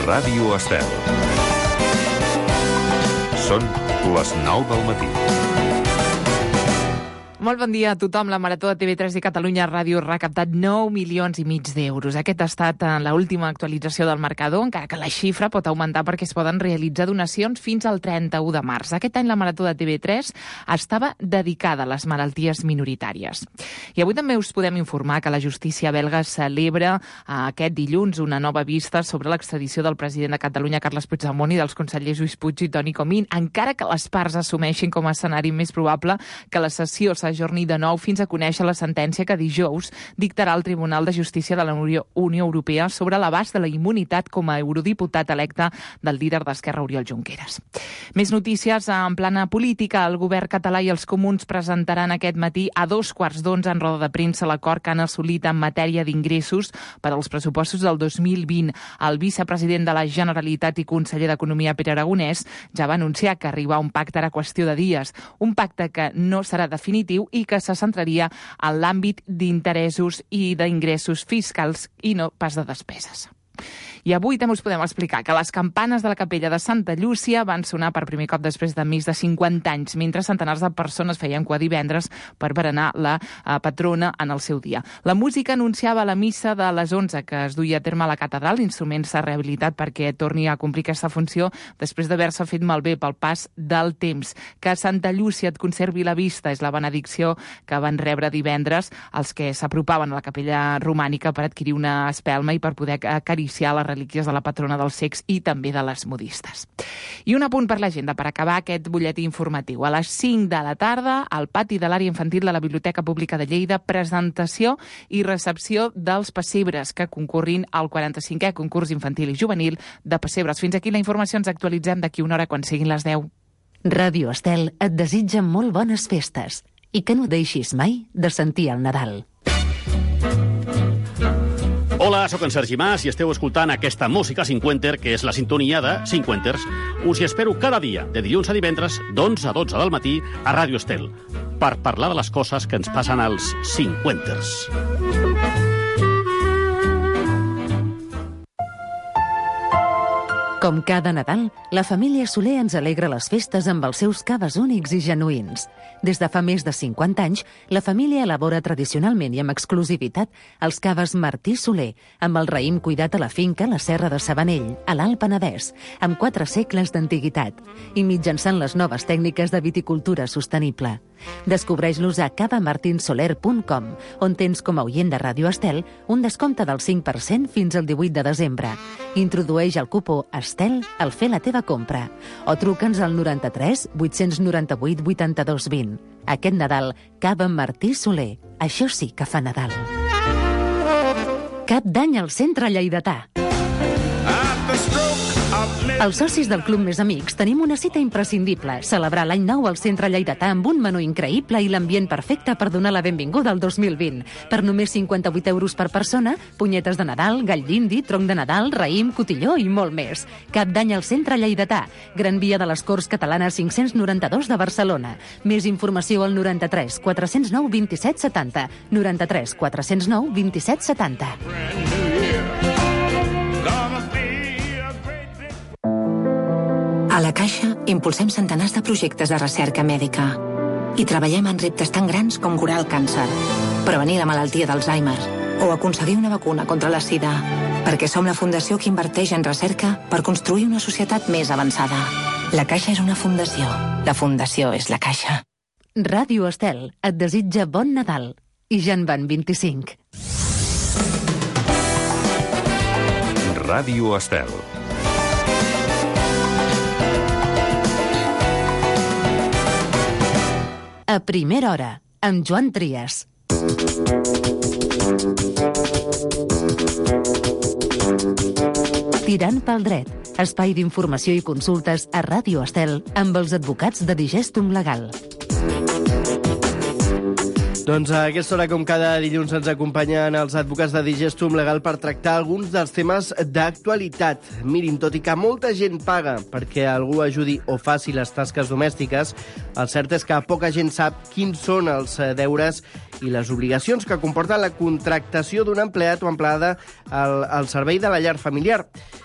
Ràdio Estel. Són les 9 del matí. Molt bon dia a tothom. La Marató de TV3 i Catalunya Ràdio ha recaptat 9,5 milions d'euros. Aquest ha estat l'última actualització del marcador, encara que la xifra pot augmentar perquè es poden realitzar donacions fins al 31 de març. Aquest any la Marató de TV3 estava dedicada a les malalties minoritàries. I avui també us podem informar que la justícia belga celebra aquest dilluns una nova vista sobre l'extradició del president de Catalunya, Carles Puigdemont, i dels consellers Lluís Puig i Toni Comín, encara que les parts assumeixin com a escenari més probable que la sessió s'ajorni de nou fins a conèixer la sentència que dijous dictarà el Tribunal de Justícia de la Unió Europea sobre l'abast de la immunitat com a eurodiputat electe del líder d'Esquerra, Oriol Junqueras. Més notícies en plana política. El govern català i els comuns presentaran aquest matí a 11:15 en roda de premsa l'acord que han assolit en matèria d'ingressos per als pressupostos del 2020. El vicepresident de la Generalitat i conseller d'Economia, Pere Aragonès, ja va anunciar que arribar a un pacte era qüestió de dies. Un pacte que no serà definitiu i que se centraria en l'àmbit d'interessos i d'ingressos fiscals i no pas de despeses. I avui també us podem explicar que les campanes de la capella de Santa Llúcia van sonar per primer cop després de més de 50 anys, mentre centenars de persones feien cua divendres per berenar la patrona en el seu dia. La música anunciava la missa de les 11 que es duia a terme a la catedral. L'instrument s'ha rehabilitat perquè torni a complir aquesta funció després d'haver-se fet malbé pel pas del temps. Que Santa Llúcia et conservi la vista és la benedicció que van rebre divendres els que s'apropaven a la capella romànica per adquirir una espelma i per poder acariciar les relíquies de la patrona dels cecs i també de les modistes. I un apunt per l'agenda per acabar aquest butlletí informatiu. A les 5 de la tarda, al pati de l'àrea infantil de la Biblioteca Pública de Lleida, presentació i recepció dels pessebres que concorrin al 45è concurs infantil i juvenil de pessebres. Fins aquí la informació. Ens actualitzem d'aquí una hora quan siguin les 10. Ràdio Estel et desitja molt bones festes i que no deixis mai de sentir el Nadal. Hola, sóc en Sergi Mas i esteu escoltant aquesta música cinquenter, que és la sintonia de Cinquenters. Us hi espero cada dia, de dilluns a divendres, d'11 a 12 del matí, a Ràdio Estel, per parlar de les coses que ens passen als cinquenters. Com cada Nadal, la família Soler ens alegra les festes amb els seus caves únics i genuïns. Des de fa més de 50 anys, la família elabora tradicionalment i amb exclusivitat els caves Martí Soler, amb el raïm cuidat a la finca La Serra de Sabanell, a l'Alt Penedès, amb 4 segles d'antiguitat, i mitjançant les noves tècniques de viticultura sostenible. Descobreix-los a cavamartinsoler.com, on tens com a oient de Ràdio Estel un descompte del 5% fins al 18 de desembre. Introdueix el cupó Estel al fer la teva compra o truca'ns al 93 898 82 20. Aquest Nadal, cava Martí Soler. Això sí que fa Nadal. Cap d'any al centre lleidatà. Els socis del Club Més Amics tenim una cita imprescindible: celebrar l'any nou al centre lleidatà amb un menú increïble i l'ambient perfecte per donar la benvinguda al 2020. Per només 58 euros per persona, punyetes de Nadal, gall d'indi, tronc de Nadal, raïm, cotilló i molt més. Cap d'any al centre lleidatà. Gran Via de les Corts Catalanes 592 de Barcelona. Més informació al 93 409 27 70. 93 409 27 70. A la Caixa impulsem centenars de projectes de recerca mèdica i treballem en reptes tan grans com curar el càncer, prevenir la malaltia d'Alzheimer o aconseguir una vacuna contra la sida, perquè som la fundació que inverteix en recerca per construir una societat més avançada. La Caixa és una fundació. La fundació és la Caixa. Ràdio Estel et desitja bon Nadal. I ja en van 25. Ràdio Estel. A primera hora, amb Joan Trias. Tirant pel dret, espai d'informació i consultes a Ràdio Estel amb els advocats de Digestum Legal. Doncs a aquesta hora, com cada dilluns, ens acompanyen els advocats de Digestum Legal per tractar alguns dels temes d'actualitat. Mirin, tot i que molta gent paga perquè algú ajudi o faci les tasques domèstiques, el cert és que poca gent sap quins són els deures i les obligacions que comporta la contractació d'un empleat o empleada al servei de la llar familiar.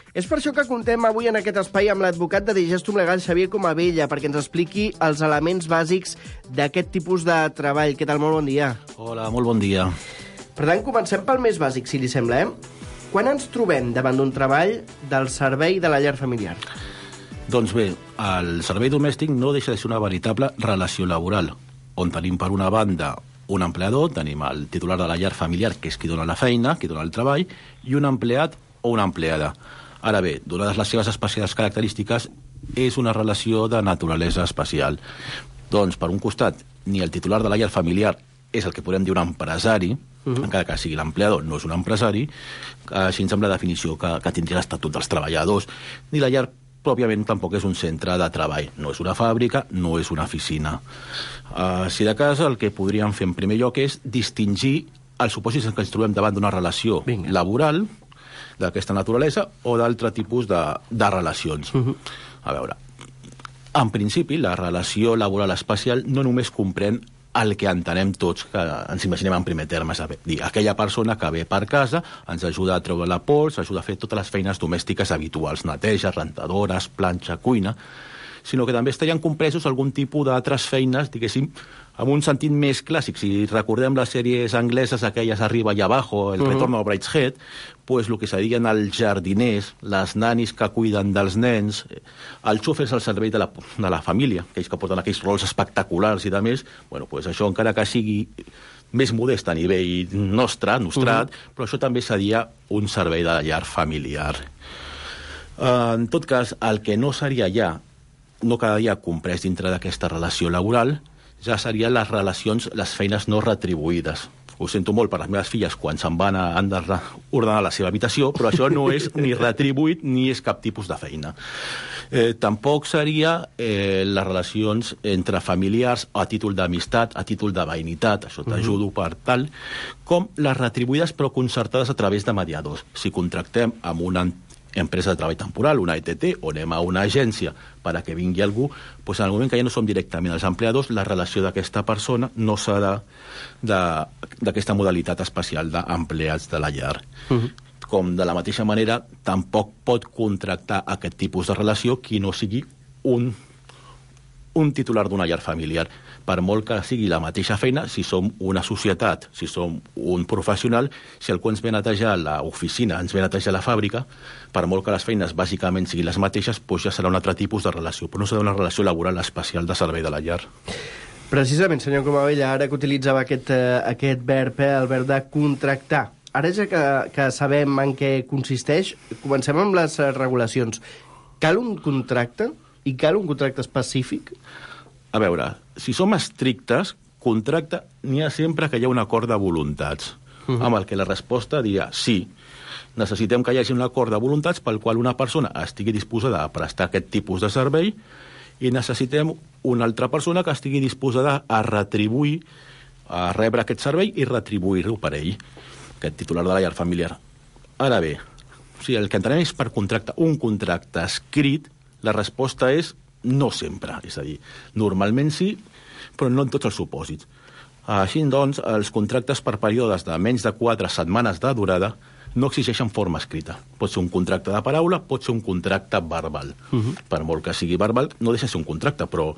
És per això que contem avui en aquest espai amb l'advocat de Digestum Legal, Xavier Comabella, perquè ens expliqui els elements bàsics d'aquest tipus de treball. Què tal? Molt bon dia. Hola, molt bon dia. Per tant, comencem pel més bàsic, si li sembla, Quan ens trobem davant d'un treball del servei de la llar familiar? Doncs bé, el servei domèstic no deixa de ser una veritable relació laboral, on tenim per una banda un empleador, tenim el titular de la llar familiar, que és qui dona la feina, qui dona el treball, i un empleat o una empleada. Ara bé, donades les seves especials característiques, és una relació de naturalesa especial. Doncs, per un costat, ni el titular de la llar familiar és el que podem dir un empresari, encara que sigui l'empleador, no és un empresari, així ens sembla la definició que tindria l'Estatut dels Treballadors, ni la llar pròpiament tampoc és un centre de treball. No és una fàbrica, no és una oficina. Si de cas, el que podríem fer en primer lloc és distingir els supòsits en què ens trobem davant d'una relació laboral, d'aquesta naturalesa, o d'altre tipus de relacions. A veure, en principi, la relació laboral especial no només comprèn el que entenem tots, que ens imaginem en primer terme, és a dir, aquella persona que ve per casa, ens ajuda a treure la pols, ajuda a fer totes les feines domèstiques habituals, neteja, rentadores, planxa, cuina, sinó que també estarien compresos algun tipus d'altres feines, diguéssim, amb un sentit més clàssic. Si recordem les sèries angleses, aquelles Arriba i Abajo, El retorno a Brideshead, pues el que serien els jardiners, les nanis que cuiden dels nens, els xòfers al servei de la família, aquells que porten aquells rols espectaculars i de més, bueno, pues això encara que sigui més modest a nivell nostrat, però això també seria un servei de la llar familiar. En tot cas, el que no seria ja, no quedaria comprès dintre d'aquesta relació laboral, ja serien les relacions, les feines no retribuïdes. Ho sento molt per les meves filles quan se'n van a ordenar la seva habitació, però això no és ni retribuït ni és cap tipus de feina. Tampoc seria les relacions entre familiars a títol d'amistat, a títol de veïnitat, això t'ajudo per tal, com les retribuïdes però concertades a través de mediadors. Si contractem amb una empresa de treball temporal, una ETT, o anem a una agència per a que vingui algú, doncs en el moment que ja no som directament els empleadors, la relació d'aquesta persona no serà d'aquesta modalitat especial d'empleats de la llar. Com de la mateixa manera, tampoc pot contractar aquest tipus de relació qui no sigui un titular d'una llar familiar. Per molt que sigui la mateixa feina, si som una societat, si som un professional, si algú ens ve a netejar l'oficina, ens ve a netejar la fàbrica, per molt que les feines bàsicament siguin les mateixes, doncs ja serà un altre tipus de relació, però no serà una relació laboral especial de servei de la llar. Precisament, senyor Comabella, ara que utilitzava aquest verb, el verb de contractar. Ara ja que sabem en què consisteix, comencem amb les regulacions. Cal un contracte? I cal un contracte específic? A veure, si som estrictes, contracte n'hi ha sempre que hi ha un acord de voluntats, amb el que la resposta dirà sí. Necessitem que hi hagi un acord de voluntats pel qual una persona estigui disposada a prestar aquest tipus de servei i necessitem una altra persona que estigui disposada a retribuir, a rebre aquest servei i retribuir-ho per ell, aquest titular de la llar familiar. Ara bé, si el que entenem és per contracte, un contracte escrit, la resposta és no sempre. És a dir, normalment sí, però no en tots els supòsits. Així, doncs, els contractes per períodes de menys de 4 setmanes de durada no exigeixen forma escrita. Pot ser un contracte de paraula, pot ser un contracte verbal. Per molt que sigui verbal, no deixa de ser un contracte, però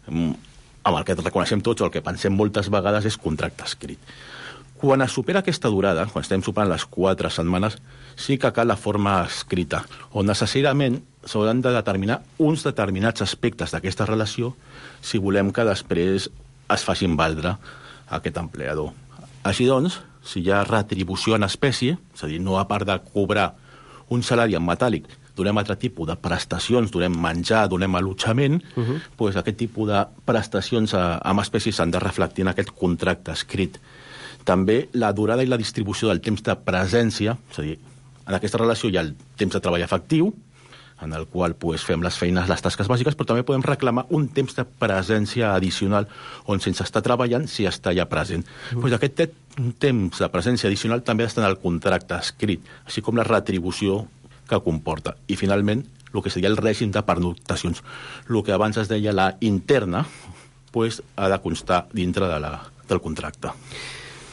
amb el que reconeixem tots o el que pensem moltes vegades és contracte escrit. Quan es supera aquesta durada, quan estem superant les 4 setmanes, sí que cal la forma escrita, on necessàriament s'hauran de determinar uns determinats aspectes d'aquesta relació si volem que després es facin valdre aquest empleador. Així doncs, si hi ha retribució en espècie, és a dir, no a part de cobrar un salari en metàl·lic, donem altre tipus de prestacions, donem menjar, donem allotjament, doncs aquest tipus de prestacions en espècie s'han de reflectir en aquest contracte escrit. També la durada i la distribució del temps de presència, és a dir, en aquesta relació hi ha el temps de treball efectiu, en el qual fem les feines, les tasques bàsiques, però també podem reclamar un temps de presència addicional on sense estar treballant s'hi està ja present. Aquest temps de presència addicional també està en el contracte escrit, així com la retribució que comporta. I finalment, el que seria el règim de pernoctacions. El que abans es deia la interna, ha de constar dintre del contracte.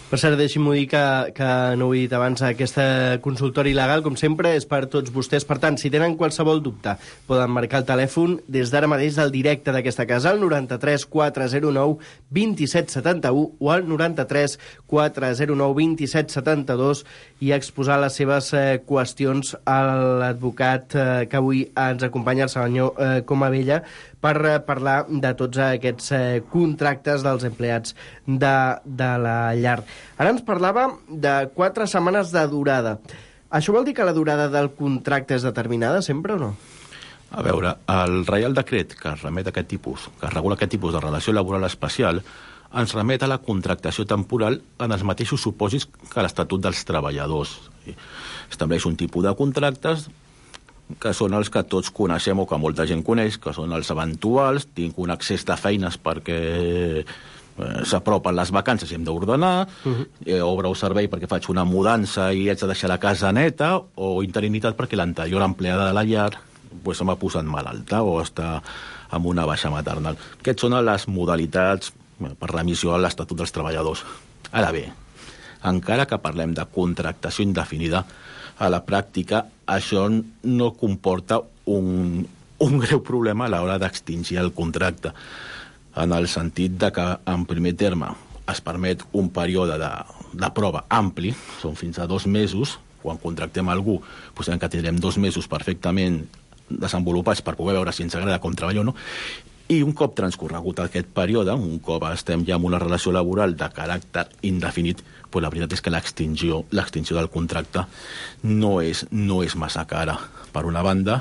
Per cert, deixi'm-ho dir que no ho he dit abans, aquest consultori legal, com sempre, és per tots vostès. Per tant, si tenen qualsevol dubte, poden marcar el telèfon des d'ara mateix del directe d'aquesta casa, al 93 409 2771 o al 93 409 2772 i exposar les seves qüestions a l'advocat que avui ens acompanya, el senyor Comabella, per parlar de tots aquests contractes dels empleats de la llar. Ara ens parlava de 4 setmanes de durada. Això vol dir que la durada del contracte és determinada sempre o no? A veure, el Reial Decret que remet a aquest tipus, que regula aquest tipus de relació laboral especial, ens remet a la contractació temporal en els mateixos supòsits que l'Estatut dels Treballadors. Estableix un tipus de contractes que són els que tots coneixem o que molta gent coneix, que són els eventuals, tinc un accés de feines perquè s'apropen les vacances i hem d'ordenar, obra o servei perquè faig una mudança i haig de deixar la casa neta, o interinitat perquè l'anterior empleada de la llar se m'ha posat malalta o està amb una baixa maternal. Aquestes són les modalitats per remissió a l'Estatut dels Treballadors. Ara bé, encara que parlem de contractació indefinida, a la pràctica això no comporta un greu problema a l'hora d'extingir el contracte, en el sentit de que, en primer terme, es permet un període de prova ampli, són fins a 2 mesos, quan contractem algú, sabem que tindrem 2 mesos perfectament desenvolupats per poder veure si ens agrada com treballar o no, i un cop transcorregut aquest període, un cop estem ja en una relació laboral de caràcter indefinit, la veritat és que l'extinció del contracte no és massa cara. Per una banda,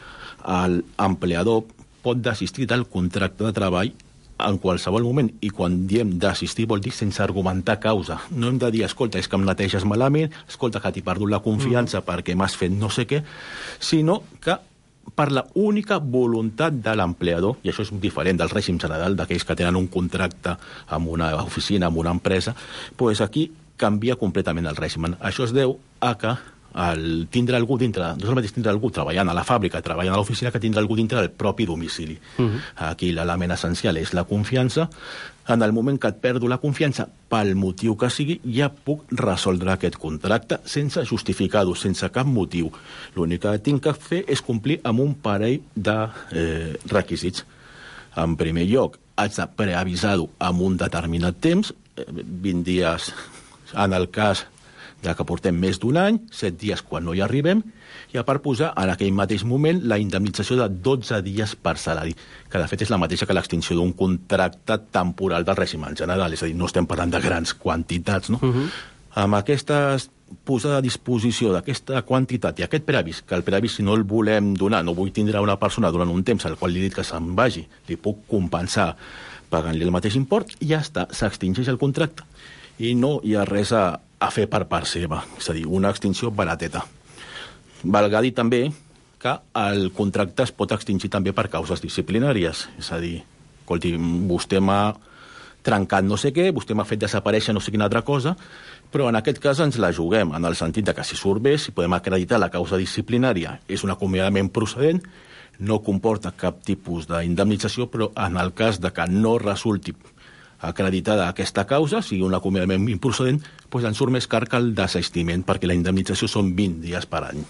l'empleador pot desistir del contracte de treball en qualsevol moment, i quan diem desistir vol dir sense argumentar causa. No hem de dir, escolta, és que em neteges malament, escolta, que t'he perdut la confiança perquè m'has fet no sé què, sinó que per la única voluntat de l'empleador, i això és diferent del règim general d'aquells que tenen un contracte amb una oficina, amb una empresa, doncs aquí canvia completament el règim. Això es deu a que tindre algú dintre, no és el mateix tindre algú treballant a la fàbrica, treballant a l'oficina, que tindre algú dintre del propi domicili. Aquí l'element essencial és la confiança. En el moment que et perdo la confiança, pel motiu que sigui, ja puc resoldre aquest contracte sense justificar-ho, sense cap motiu. L'únic que tinc que fer és complir amb un parell de requisits. En primer lloc, haig de preavisar-ho amb un determinat temps, 20 dies en el cas que portem més d'un any, 7 dies quan no hi arribem, i a part posar en aquell mateix moment la indemnització de 12 dies per salari, que de fet és la mateixa que l'extinció d'un contracte temporal del règim en general, és a dir, no estem parlant de grans quantitats, no? Amb aquesta posada a disposició d'aquesta quantitat i aquest preavís, que el preavís si no el volem donar, no vull tindre una persona durant un temps al qual li he dit que se'n vagi, li puc compensar pagant-li el mateix import, i ja està, s'extingeix el contracte. I no hi ha res a fer per part seva, és a dir, una extinció barateta. Valga dir també que el contracte es pot extingir també per causes disciplinàries, és a dir, escolti, vostè m'ha trencat no sé què, vostè m'ha fet desaparèixer no sé quina altra cosa, però en aquest cas ens la juguem, en el sentit de que si surt bé, si podem acreditar la causa disciplinària, és un acomiadament procedent, no comporta cap tipus d'indemnització, però en el cas de que no resulti acreditada aquesta causa, sigui un acomiadament improcedent, doncs ens surt més car que el desistiment, perquè la indemnització són 20 dies per any.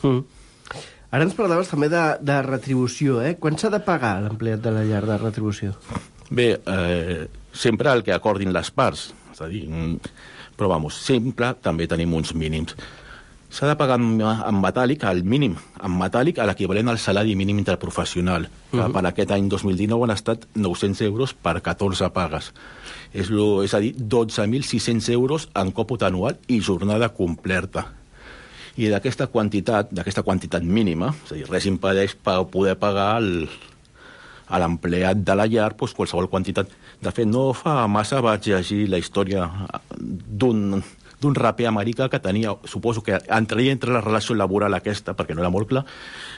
Ara ens parlaves també de retribució, eh? Quan s'ha de pagar l'empleat de la llar de retribució? Bé, sempre el que acordin les parts, és a dir, però sempre també tenim uns mínims. S'ha de pagar en metàl·lic, al mínim, en metàl·lic, a l'equivalent al salari mínim interprofessional, que per aquest any 2019 han estat 900 euros per 14 pagues. És a dir, 12.600 euros en còmput anual i jornada completa. I d'aquesta quantitat mínima, és a dir, res impedeix poder pagar a l'empleat de la llar qualsevol quantitat. De fet, no fa massa vaig llegir la història d'un raper americà que tenia, suposo que entraria entre la relació laboral aquesta, perquè no era molt clar,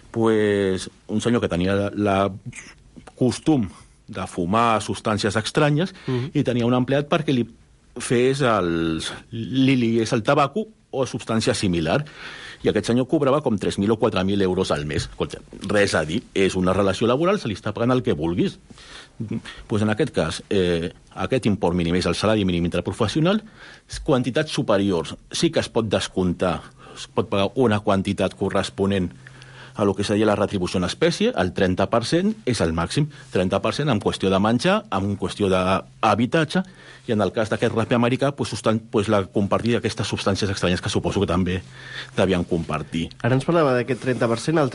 un senyor que tenia el costum de fumar substàncies estranyes i tenia un empleat perquè li fes li liés el tabaco o substància similar. i aquest senyor cobrava com 3.000 o 4.000 euros al mes. Escolta, res a dir, és una relació laboral, se li està pagant el que vulguis. Pues en aquest cas, aquest import mínim és el salari mínim interprofessional, quantitats superiors sí que es pot descomptar, es pot pagar una quantitat corresponent a lo que seria la retribució en espècie, el 30% és el màxim, 30% en qüestió de menjar, en qüestió d'habitatge, i en el cas d'aquest raper americà, la compartir d'aquestes substàncies estranyes que suposo que també devien compartir. Ara ens parlava d'aquest 30%, el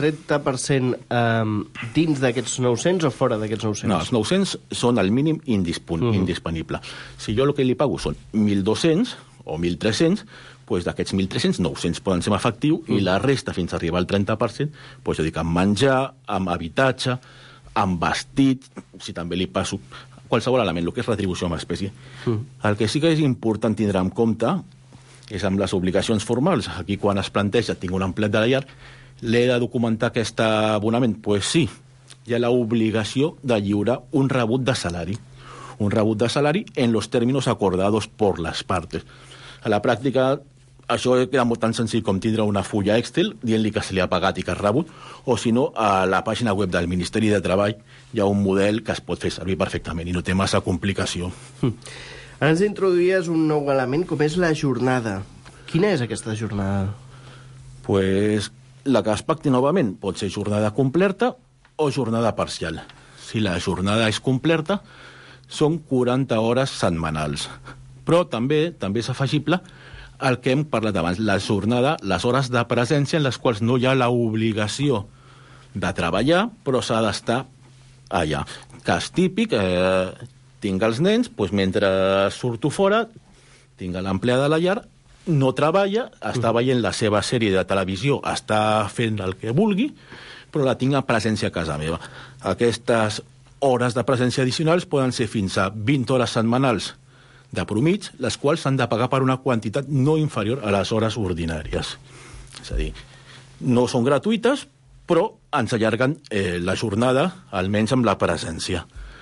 30% dins d'aquests 900 o fora d'aquests 900? No, els 900 són el mínim indisponible. Si jo el que li pago són 1.200 o 1.300, doncs d'aquests 1.300, 900 poden ser en efectiu i la resta, fins a arribar al 30%, doncs jo dic, amb menjar, amb habitatge, amb vestit, si també li passo qualsevol element, el que és retribució amb espècie. El que sí que és important tindre en compte és amb les obligacions formals. Aquí, quan es planteja, tinc un empleat de la llar, l'he de documentar aquest abonament? Doncs sí, hi ha l'obligació de lliurar un rebut de salari. Un rebut de salari en los términos acordados por las partes. A la pràctica, això queda molt tan senzill com tindre una fulla Excel dient-li que se li ha pagat i que has rebut, o si no, a la pàgina web del Ministeri de Treball hi ha un model que es pot fer servir perfectament i no té massa complicació. Ara ens introduïes un nou element com és la jornada. Quina és aquesta jornada? Pues la que es pacti novament pot ser jornada completa o jornada parcial. Si la jornada és completa, són 40 hores setmanals. Però també és afegible el que hem parlat abans, la jornada, les hores de presència en les quals no hi ha l'obligació de treballar, però s'ha d'estar allà. Cas típic, tinc els nens, doncs mentre surto fora, tinc l'empleada de la llar, no treballa, està veient la seva sèrie de televisió, està fent el que vulgui, però la tinc a presència a casa meva. Aquestes hores de presència addicionals poden ser fins a 20 hores setmanals de promig, les quals s'han de pagar per una quantitat no inferior a les hores ordinàries. És a dir, no són gratuïtes, però ens allarguen la jornada, almenys amb la presència.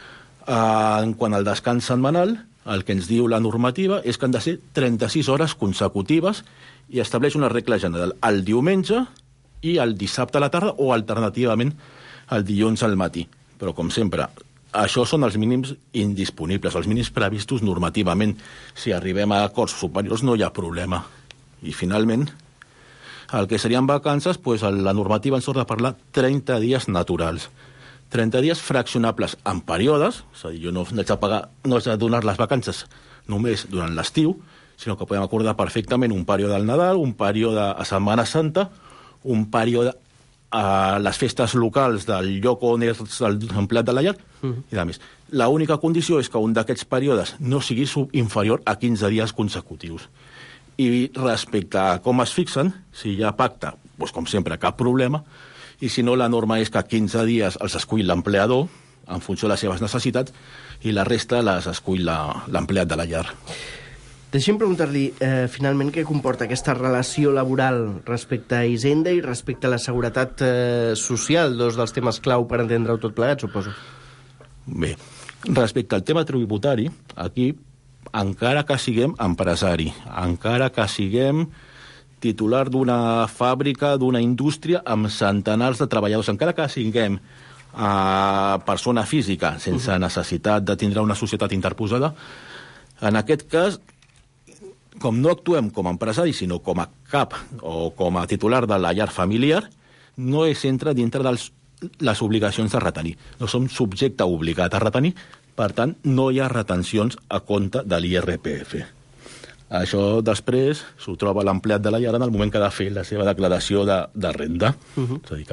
En quant al descans setmanal, el que ens diu la normativa és que han de ser 36 hores consecutives i estableix una regla general, el diumenge i el dissabte a la tarda o alternativament el dilluns al matí. Però, com sempre, això són els mínims indisponibles, els mínims previstos normativament. Si arribem a acords superiors no hi ha problema. I, finalment, el que serien vacances, doncs la normativa ens sort de parlar 30 dies naturals. 30 dies fraccionables en períodes, és a dir, jo no haig de pagar, no haig de donar les vacances només durant l'estiu, sinó que podem acordar perfectament un període al Nadal, un període a Setmana Santa, un període a les festes locals del lloc on és l'empleat de la llar, i a més. L'única condició és que un d'aquests períodes no sigui inferior a 15 dies consecutius. I respecte a com es fixen, si hi ha pacte, doncs com sempre, cap problema, i si no, la norma és que 15 dies els escull l'empleador, en funció de les seves necessitats, i la resta les escull l'empleat de la llar. Deixi'm preguntar-li, finalment, què comporta aquesta relació laboral respecte a Hisenda i respecte a la seguretat social, dos dels temes clau per entendre-ho tot plegat, suposo. Bé, respecte al tema tributari, aquí, encara que siguem empresari, encara que siguem titular d'una fàbrica, d'una indústria amb centenars de treballadors, encara que siguem persona física sense necessitat de tindre una societat interposada, en aquest cas, com no actuem com a empresari, sinó com a cap o com a titular de la llar familiar, no es entra dintre de les obligacions de retenir. No som subjecte obligat a retenir, per tant, no hi ha retencions a compte de l'IRPF. Això després s'ho troba l'empleat de la llar en el moment que ha de fer la seva declaració de renda. És a dir,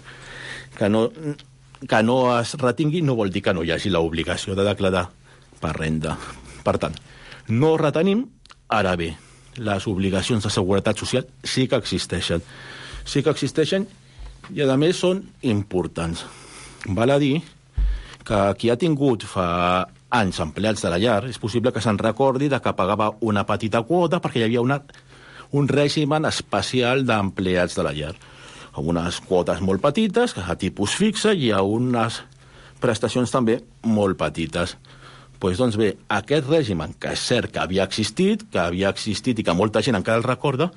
que no es retingui no vol dir que no hi hagi l'obligació de declarar per renda. Per tant, no retenim. Ara bé, les obligacions de seguretat social sí que existeixen. Sí que existeixen i, a més, són importants. Val a dir que qui ha tingut fa anys empleats de la llar és possible que se'n recordi de que pagava una petita quota perquè hi havia un règim especial d'empleats de la llar. Unes quotes molt petites, a tipus fixe, i unes prestacions també molt petites. Doncs bé, aquest règim, que és cert que havia existit i que molta gent encara el recorda,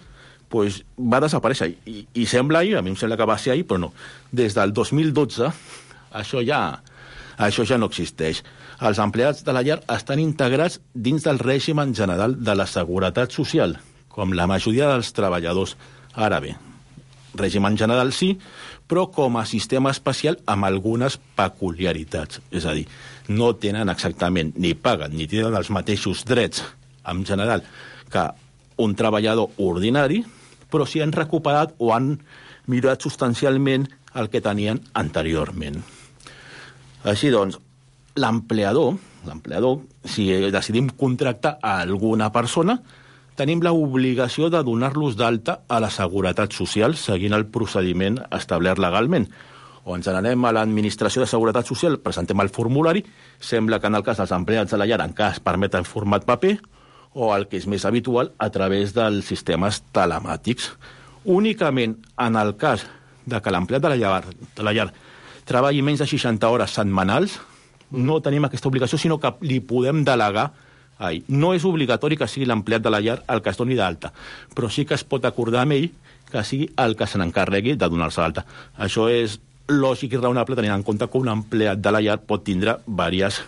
pues, va desaparèixer. I sembla ahir, a mi em sembla que va ser ahir, però no. Des del 2012 això ja no existeix. Els empleats de la llar estan integrats dins del règim en general de la Seguretat Social, com la majoria dels treballadors. Ara bé, règim en general sí, però com a sistema especial amb algunes peculiaritats. És a dir, no tenen exactament, ni paguen, ni tenen els mateixos drets en general que un treballador ordinari, però sí han recuperat o han millorat substancialment el que tenien anteriorment. Així doncs, l'empleador, si decidim contractar a alguna persona, tenim l'obligació de donar-los d'alta a la Seguretat Social seguint el procediment establert legalment. O ens n'anem a l'Administració de Seguretat Social, presentem el formulari, sembla que en el cas dels empleats de la llar encara es permet en format paper, o el que és més habitual, a través dels sistemes telemàtics. Únicament en el cas de que l'empleat de la llar treballi menys de 60 hores setmanals, no tenim aquesta obligació, sinó que li podem delegar. No és obligatori que sigui l'empleat de la llar el que es doni d'alta, però sí que es pot acordar amb ell que sigui el que se n'encarregui de donar-se d'alta. Això és lògic i raonable tenint en compte que un empleat de la llar pot tindre diverses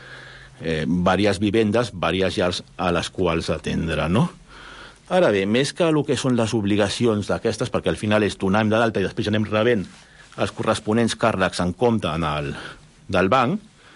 vivendes, diverses llars a les quals atendre, no? Ara bé, més que el que són les obligacions d'aquestes, perquè al final és donar-hem d'alta i després anem rebent els corresponents càrrecs en compte del banc,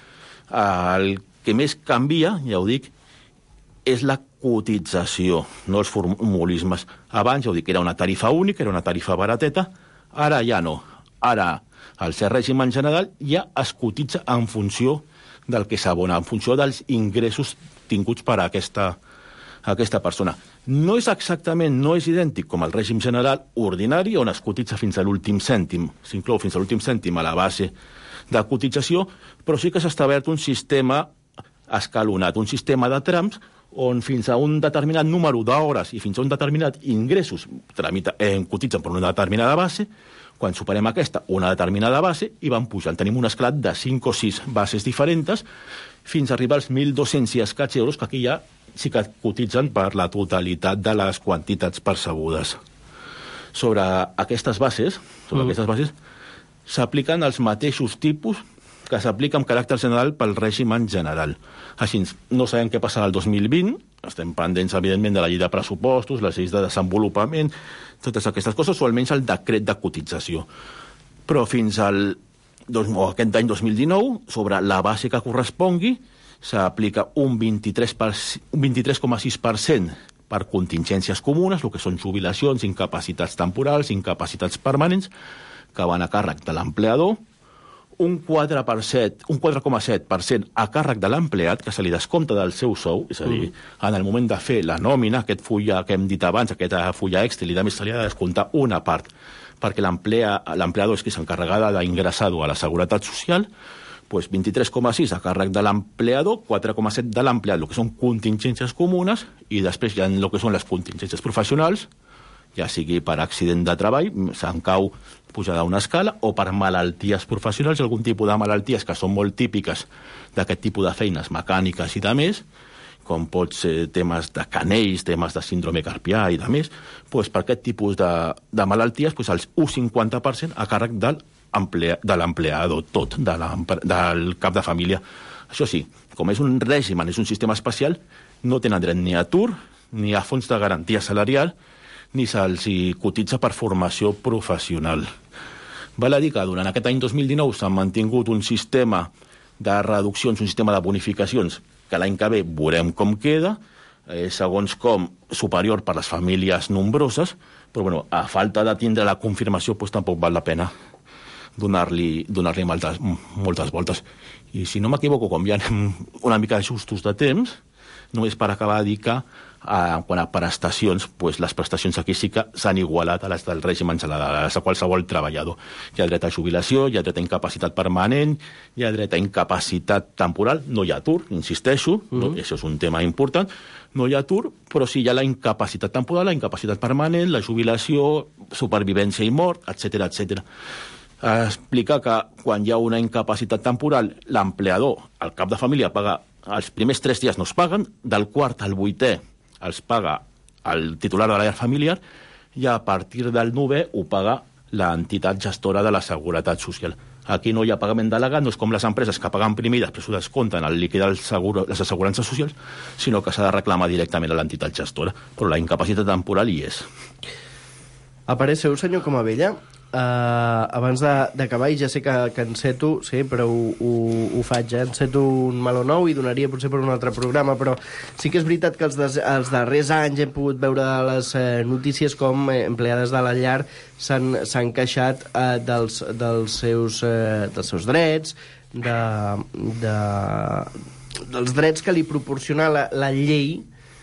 el que més canvia, ja ho dic, és la cotització, no els formulismes. Abans, ja ho dic, era una tarifa única, era una tarifa barateta, ara ja no. Ara, al ser règim en general, ja es cotitza en funció del que s'abona, en funció dels ingressos tinguts per a aquesta persona. No és exactament, no és idèntic com el règim general ordinari, on es cotitza fins a l'últim cèntim, s'inclou fins a l'últim cèntim a la base de cotització, però sí que s'ha establert un sistema escalonat, un sistema de trams, on fins a un determinat número d'hores i fins a un determinat ingressos cotitzen per una determinada base, quan superem una determinada base, i van pujant. Tenim un escalat de 5 o 6 bases diferents fins a arribar als 1.200 i escaig euros, que aquí ja sí que cotitzen per la totalitat de les quantitats percebudes. Sobre aquestes bases s'apliquen els mateixos tipus que s'aplica amb caràcter general pel règim en general. Així, no sabem què passarà el 2020, estem pendents, evidentment, de la llei de pressupostos, les lleis de desenvolupament, totes aquestes coses, o almenys el decret de cotització. Però fins aquest any 2019, sobre la base que correspongui, s'aplica un 23,6% per contingències comunes, el que són jubilacions, incapacitats temporals, incapacitats permanents, que van a càrrec de l'empleador, un 4,7% a càrrec de l'empleat, que se li descompta del seu sou, és a dir, en el moment de fer la nòmina, aquest fulla que hem dit abans, aquesta fulla extra, i també se li ha de descomptar una part, perquè l'empleador és qui s'encarregada d'ingressar-ho a la Seguretat Social, doncs 23,6 a càrrec de l'empleador, 4,7 de l'empleat, el que són contingències comunes, i després hi ha el que són les contingències professionals, ja sigui per accident de treball, se'n cau pujada una escala, o per malalties professionals, algun tipus de malalties que són molt típiques d'aquest tipus de feines mecàniques i de més, com pot ser temes de canells, temes de síndrome carpià i de més, doncs per aquest tipus de malalties, doncs el 1,50% a càrrec de l'empleador, tot, del cap de família. Això sí, com és un règim, és un sistema especial, no tenen dret ni a atur, ni a fons de garantia salarial, ni se'ls cotitza per formació professional. Val a dir que durant aquest any 2019 s'ha mantingut un sistema de reduccions, un sistema de bonificacions, que l'any que ve veurem com queda, segons com superior per les famílies nombroses, però a falta de tindre la confirmació tampoc val la pena donar-li moltes voltes. I si no m'equivoco, com ja anem una mica justos de temps, només per acabar de dir que quan a prestacions, les prestacions aquí sí que s'han igualat a les del règim en general, a les de qualsevol treballador. Hi ha dret a jubilació, hi ha dret a incapacitat permanent, hi ha dret a incapacitat temporal, no hi ha atur, insisteixo, això és un tema important, no hi ha atur, però sí hi ha la incapacitat temporal, la incapacitat permanent, la jubilació, supervivència i mort, etc. Explica que quan hi ha una incapacitat temporal, l'empleador, el cap de família, paga els primers 3 dies no es paguen, del quart al 8è els paga el titular de la llar familiar, i a partir del 9è ho paga l'entitat gestora de la Seguretat Social. Aquí no hi ha pagament delegat, no és com les empreses que paguen primer i després ho descompten al líquid les assegurances socials, sinó que s'ha de reclamar directament a l'entitat gestora. Però la incapacitat temporal hi és. Apareixeu, senyor Comabella, abans d'acabar, i ja sé que enceto, sí, però ho faig, enceto un meló nou i donaria potser per un altre programa, però sí que és veritat que els darrers anys hem pogut veure les notícies com empleades de la llar s'han queixat dels seus drets, dels drets que li proporciona la llei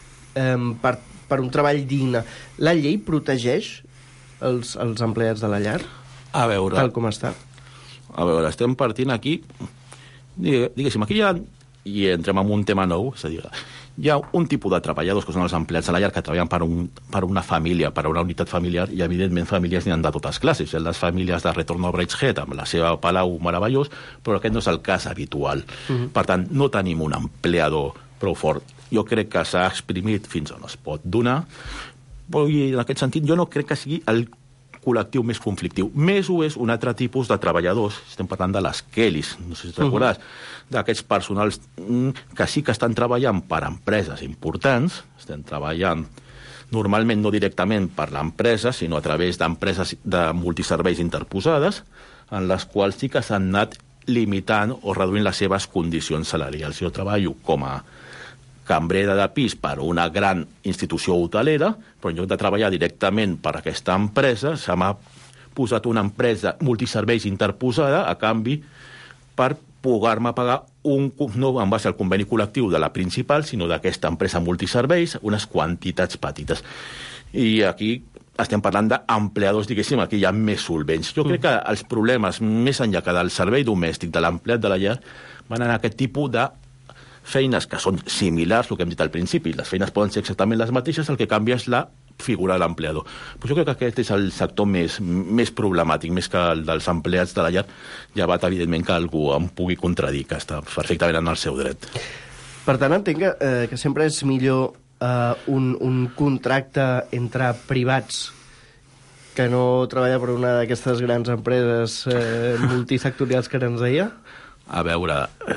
per un treball digne. La llei protegeix els empleats de la llar? A veure... Tal com està? A veure, estem partint aquí... Diguéssim, aquí hi ha... I entrem en un tema nou, és a dir, hi ha un tipus de treballadors que són els empleats de la llar que treballen per una família, per una unitat familiar, i evidentment famílies n'hi han de totes classes. Hi ha les famílies de Retorno a Bridgehead amb la seva palau meravellós, però aquest no és el cas habitual. Per tant, no tenim un empleador prou fort. Jo crec que s'ha exprimit fins on es pot donar, i en aquest sentit jo no crec que sigui el col·lectiu més conflictiu. Més ho és un altre tipus de treballadors, estem parlant de les Kellys, no sé si t'acordes, d'aquests personals que sí que estan treballant per empreses importants, estan treballant normalment no directament per l'empresa, sinó a través d'empreses de multiserveis interposades, en les quals sí que s'han anat limitant o reduint les seves condicions salarials. Jo treballo com a cambrera de pis per una gran institució hotelera, però en lloc de treballar directament per aquesta empresa, se m'ha posat una empresa multiserveis interposada a canvi per poder-me pagar no en base al conveni col·lectiu de la principal, sinó d'aquesta empresa multiserveis, unes quantitats petites. I aquí estem parlant d'empleadors, diguéssim, aquí hi ha més solvents. Jo crec que els problemes, més enllà que del servei domèstic, de l'empleat de la llar, van en aquest tipus de feines que són similars, el que hem dit al principi. Les feines poden ser exactament les mateixes, el que canvia és la figura de l'empleador. Però jo crec que aquest és el sector més problemàtic, més que el dels empleats de la llar, llevat, evidentment, que algú em pugui contradir, que està perfectament en el seu dret. Per tant, entenc que sempre és millor un contracte entre privats que no treballa per una d'aquestes grans empreses multisectorials que ens deia? A veure,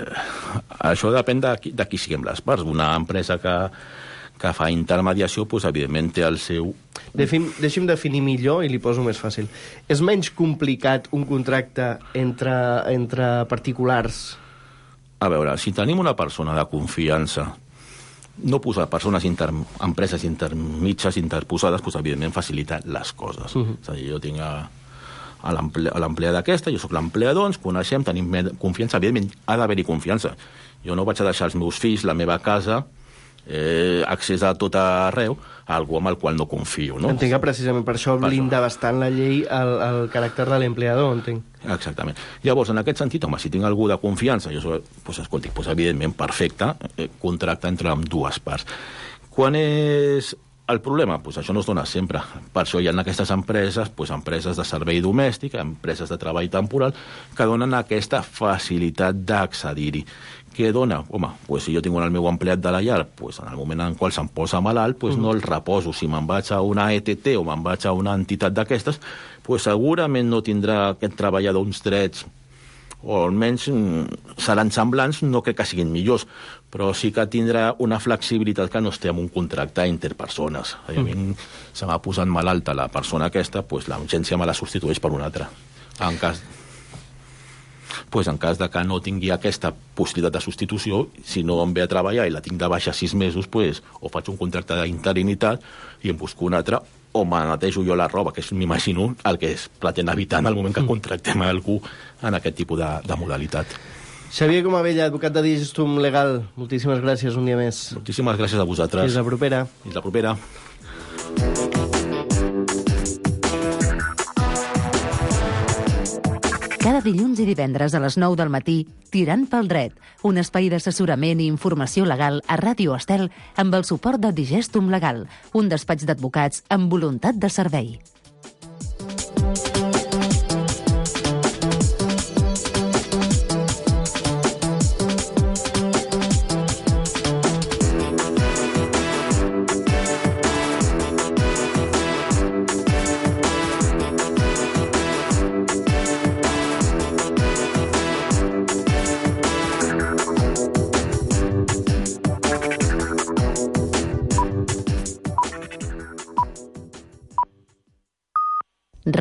això depèn de qui siguem les parts. Una empresa que fa intermediació, doncs, evidentment, té el seu... Deixi'm definir millor i li poso més fàcil. És menys complicat un contracte entre particulars? A veure, si tenim una persona de confiança, no posar empreses intermitges, interposades, doncs, evidentment, facilita les coses. És a dir, jo tinc a l'empleat d'aquesta, jo sóc l'empleador, ens coneixem, tenim confiança, evidentment ha d'haver-hi confiança. Jo no vaig a deixar els meus fills, la meva casa, accés a tot arreu, a algú amb el qual no confio. No? Entenc que precisament per això blinda bastant la llei el caràcter de l'empleador, entenc. Exactament. Llavors, en aquest sentit, home, si tinc algú de confiança, doncs, escolti, evidentment, perfecte, contracte entre dues parts. Quan és el problema? Doncs això no es dona sempre. Per això hi ha aquestes empreses, empreses de servei domèstic, empreses de treball temporal, que donen aquesta facilitat d'accedir-hi. Què dona? Home, si jo tinc el meu empleat de la llar, en el moment en qual se'm posa malalt, no el reposo. Si me'n vaig a una ETT o me'n vaig a una entitat d'aquestes, segurament no tindrà aquest treballador uns drets, o almenys seran semblants, no crec que siguin millors, però sí que tindrà una flexibilitat que no es té en un contracte interpersones. A mi se m'ha posat malalta la persona aquesta, l'urgència me la substitueix per una altra. En cas de que no tingui aquesta possibilitat de substitució, si no em ve a treballar i la tinc de baixa 6 mesos, o faig un contracte d'interinitat i em busco un altre, o me netejo jo la roba, que m'imagino el que es pretén evitar en el moment que contractem a algú en aquest tipus de modalitat. Xavier Comabella, advocat de Digestum Legal, moltíssimes gràcies un dia més. Moltíssimes gràcies a vosaltres. Fins la propera. Fins la propera. Cada dilluns i divendres a les 9 del matí, Tirant pel dret, un espai d'assessorament i informació legal a Ràdio Estel amb el suport de Digestum Legal, un despatx d'advocats amb voluntat de servei.